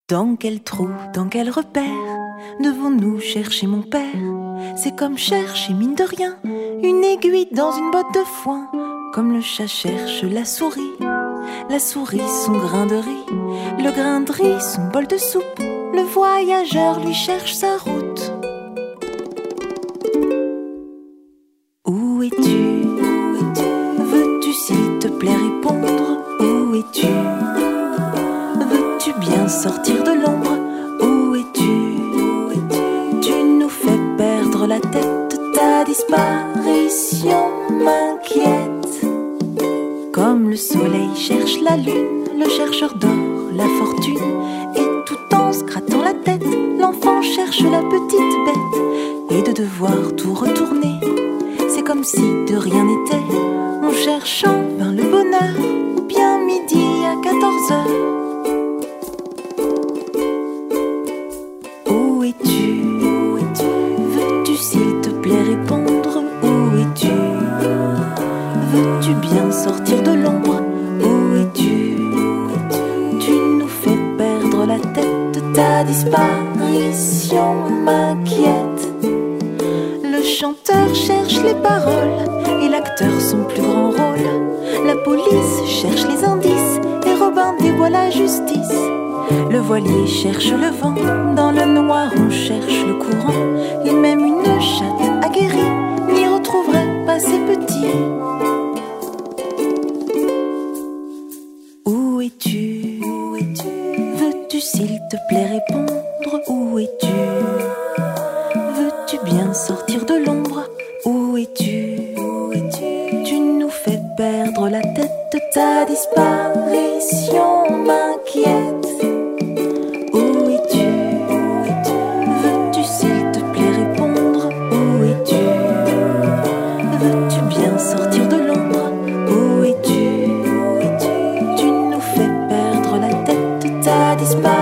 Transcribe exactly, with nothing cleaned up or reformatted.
Dans quel trou, dans quel repère devons-nous chercher mon père? C'est comme chercher, mine de rien, une aiguille dans une botte de foin. Comme le chat cherche la souris, la souris son grain de riz, le grain de riz son bol de soupe. Le voyageur lui cherche sa route. Où es-tu? Veux-tu s'il te plaît répondre? Où es-tu? Veux-tu bien sortir de l'ombre? Où es-tu? Tu nous fais perdre la tête, ta disparition m'inquiète. Comme le soleil cherche la lune, le chercheur d'or, la fortune. Et tout en se grattant la tête, l'enfant cherche la petite bête. Et de devoir tout retourner, c'est comme si de rien n'était. On cherche en vain le bonheur, ou bien midi à quatorze heures. Où es-tu? Veux-tu s'il te plaît répondre? Où es-tu? Veux-tu bien sortir de l'ombre? Où es-tu? Tu nous fais perdre la tête, ta disparition m'inquiète. Le chanteur cherche les paroles et l'acteur son plus grand rôle. La police cherche les indices et Robin dévoile la justice. Le voilier cherche le vent, dans le noir on cherche le courant. Et même une chatte aguerrie n'y retrouverait pas ses petits. Où es-tu? Veux-tu s'il te plaît répondre? Où es-tu? Veux-tu bien sortir de l'ombre? Où es-tu? Tu nous fais perdre la tête, ta disparition m'inquiète. Où es-tu? Veux-tu s'il te plaît répondre? Où es-tu? Veux-tu bien sortir de l'ombre? Où es-tu? Tu nous fais perdre la tête, ta disparition.